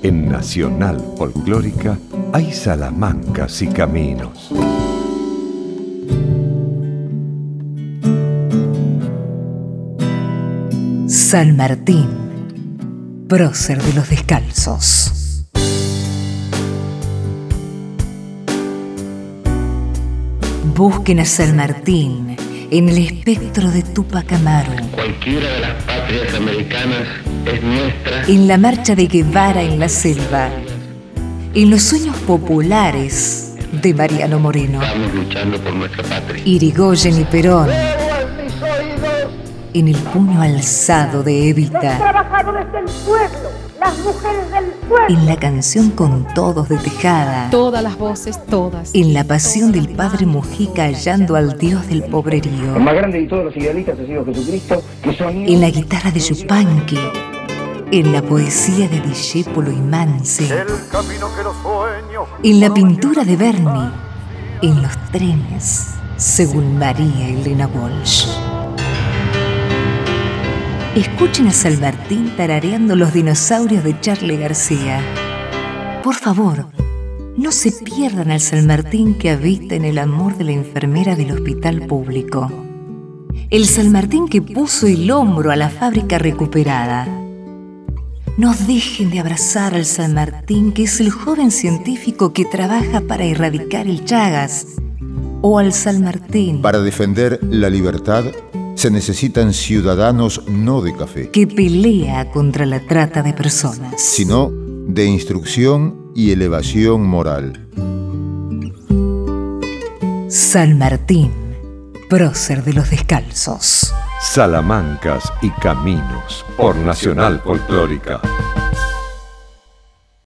En Nacional Folclórica hay salamancas y caminos. San Martín, prócer de los descalzos. Busquen a San Martín en el espectro de Túpac Amaru. Cualquiera de las patrias americanas es nuestra. En la marcha de Guevara en la selva. En los sueños populares de Mariano Moreno. Estamos luchando por nuestra patria. Irigoyen y Perón. En el puño alzado de Evita. Los trabajadores del pueblo, las mujeres del pueblo. En la canción Con Todos de Tejada. Todas las voces, todas. En la pasión del padre Mujica hallando al Dios del pobrerío. El más grande de todos los idealistas ha sido Jesucristo, que son... En la guitarra de Yupanqui. En la poesía de Discépolo y Manse. En la pintura de Berni. En los trenes, según María Elena Walsh. Escuchen a San Martín tarareando Los dinosaurios de Charly García. Por favor, no se pierdan al San Martín que habita en el amor de la enfermera del hospital público. El San Martín que puso el hombro a la fábrica recuperada. No dejen de abrazar al San Martín que es el joven científico que trabaja para erradicar el Chagas. O al San Martín para defender la libertad se necesitan ciudadanos no de café, que pelea contra la trata de personas, sino de instrucción y elevación moral. San Martín, prócer de los descalzos. Salamancas y caminos por Nacional Folclórica.